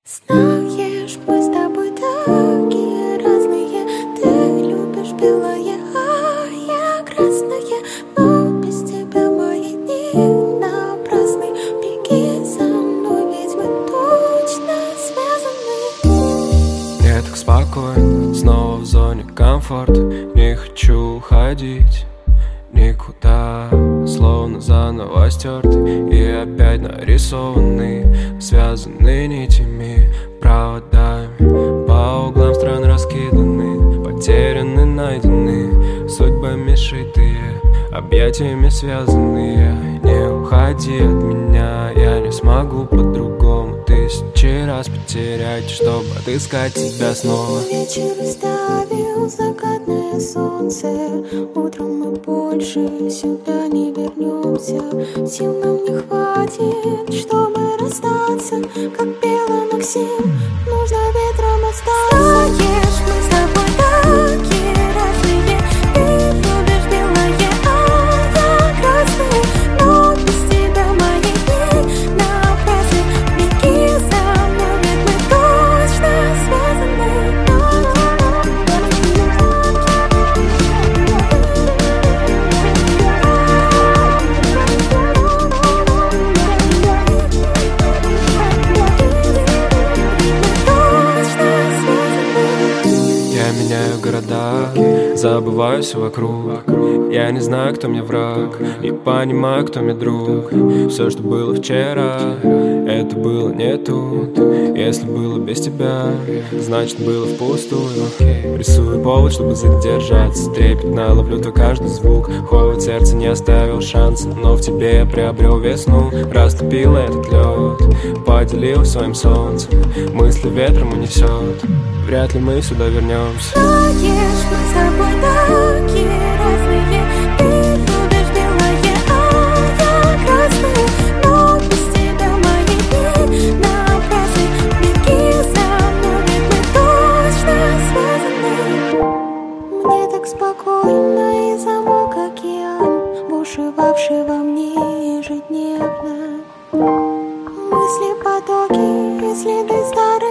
Знаешь, мы с тобой такие разные. Ты любишь белое, а я красное. Но без тебя мои дни напрасны. Беги за мной, ведь мы точно связаны. Мне так спокойно, снова в зоне комфорта. Не хочу уходить никуда, словно заново стертый и опять нарисованный, связанный нитями, проводами, по углам стран раскиданы, потеряны, найдены, судьбами шитые, объятиями связанные. Не уходи от меня, я не смогу по-другому. Тысячи раз потерять, чтобы отыскать тебя снова. Вечер оставил закатное солнце. Утром мы больше сюда не вернемся. Сил нам не хватит, чтобы расстаться. Как пела Максим, нужно ветром остаться. Знаешь, мы с тобой такие разные. Ты любишь белое, а я красный. Но без тебя мои дни напрасны. Беги за мной, ведь мы точно связаны. Я меняю города, забываю все вокруг. Я не знаю, кто мне враг, и понимаю, кто мне друг. Все, что было вчера, это было не тут. Если было без тебя, значит было впустую. Рисую повод, чтобы задержаться. Трепетно ловлю то каждый звук. Холод сердца не оставил шанса, но в тебе я приобрел весну. Растопил этот лед, поделил своим солнцем. Мысли ветром унесет, вряд ли мы сюда вернемся. Знаешь, мы с тобой такие разные. Ты любишь белое, а я красный. Но без тебя мои дни напрасны. Беги за мной, ведь мы точно связаны. Мне так спокойно и замолк океан, бушевавший во мне ежедневно. Мысли потоки и следы старых